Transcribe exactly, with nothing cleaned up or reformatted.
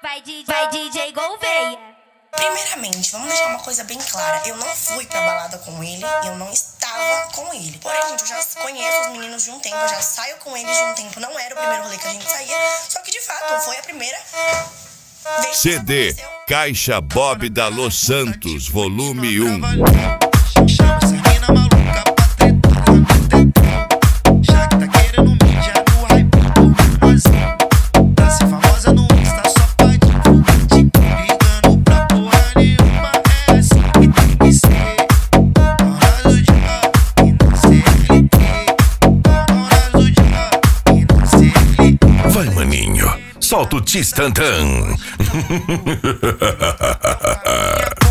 Vai, D J, vai D J Gouveia. Primeiramente, vamos deixar uma coisa bem clara. Eu não fui pra balada com ele, eu não estava com ele. Porém, gente, eu já conheço os meninos de um tempo, eu já saio com eles de um tempo. Não era o primeiro rolê que a gente saía, só que de fato foi a primeira vez que C D Caixa Bob da Los Santos, volume um. Chama essa mina maluca pra tretar no tetão. Já que tá querendo mijar no hype do mozinho. Pra ser famosa no Insta só pode te ligando pra porra nenhuma. É assim que tem que ser. Horário de rock e não C L T. Horário de rock e não C L T. Vai, maninho, solta o tistantã.